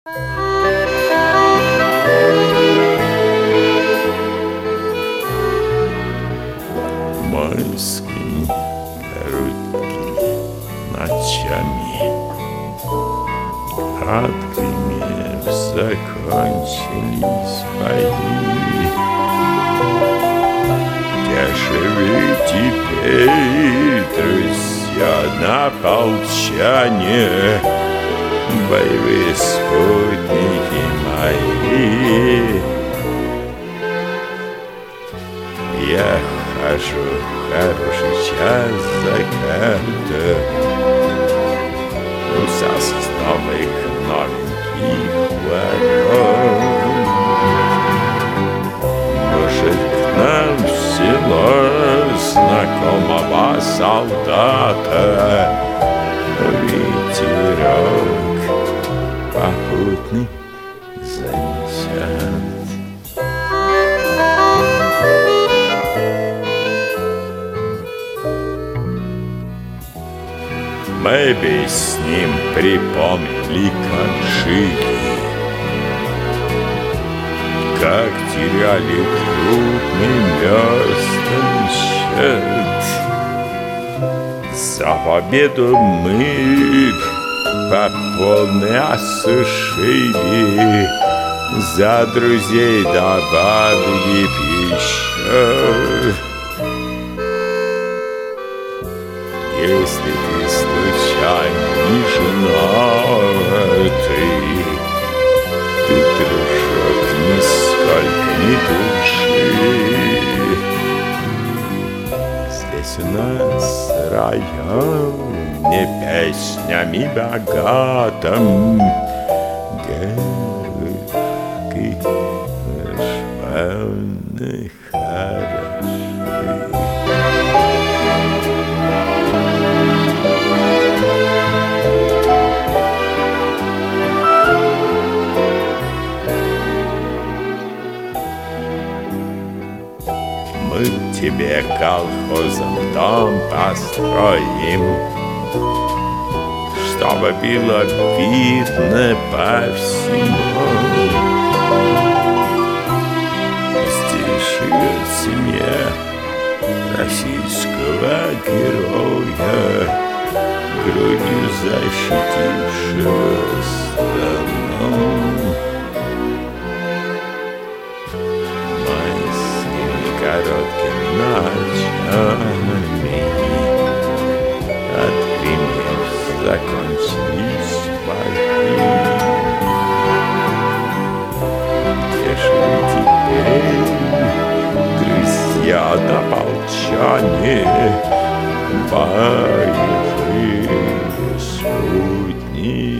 Майскими короткими ночами краткими закончились бои. Где же вы теперь, друзья, на полчане, боевые спутники мои? Я хожу хороший час заката, у сосновых новеньких ворот. Может, к нам в село знакомого солдата ветерок попутный занесет. Мы бы с ним припомнили, как жили, как теряли трудный местный счет. За победу мы по полной осушили, за друзей добавили пищу. Если ты случайно не женатый, ты, дружок, нисколько не души. Здесь у нас районе песнями богатым, девки шпаны хороши. Мы тебе колхозом дом построим, чтобы было видно по всему. Здесь живет семья российского героя, грудью защитившего страну. Короткими ночами от Кремлев закончились бои. Где же вы теперь, друзья, на полчане, боевые спутники?